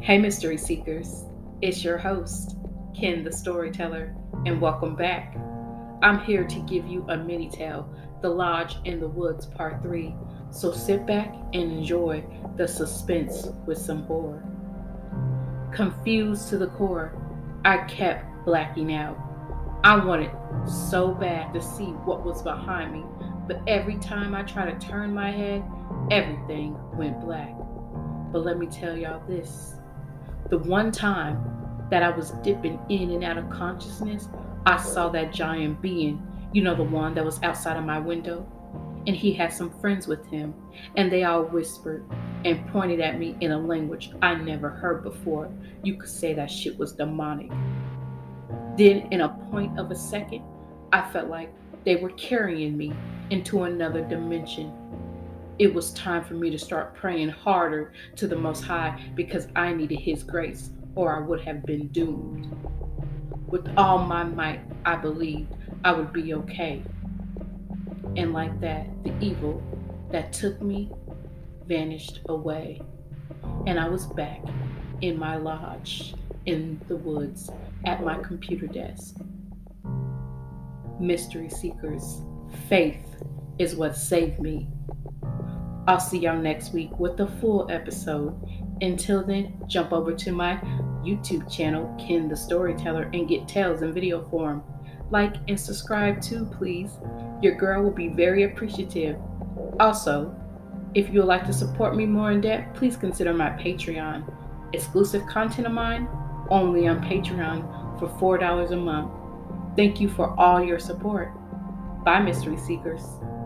Hey, Mystery Seekers. It's your host, Ken the Storyteller, and welcome back. I'm here to give you a mini tale, The Lodge in the Woods, Part 3. So sit back and enjoy the suspense with some horror. Confused to the core, I kept blacking out. I wanted so bad to see what was behind me, but every time I tried to turn my head, everything went black. But let me tell y'all this. The one time that I was dipping in and out of consciousness, I saw that giant being, the one that was outside of my window. And he had some friends with him, and they all whispered and pointed at me in a language I never heard before. You could say that shit was demonic. Then, in a point of a second, I felt like they were carrying me into another dimension. It was time for me to start praying harder to the Most High because I needed His grace or I would have been doomed. With all my might, I believed I would be okay. And like that, the evil that took me vanished away. And I was back in my lodge in the woods at my computer desk. Mystery Seekers, faith is what saved me. I'll see y'all next week with the full episode. Until then, jump over to my YouTube channel, Ken the Storyteller, and get tales in video form. Like and subscribe too, please. Your girl will be very appreciative. Also, if you would like to support me more in depth, please consider my Patreon. Exclusive content of mine only on Patreon for $4 a month. Thank you for all your support. Bye, Mystery Seekers.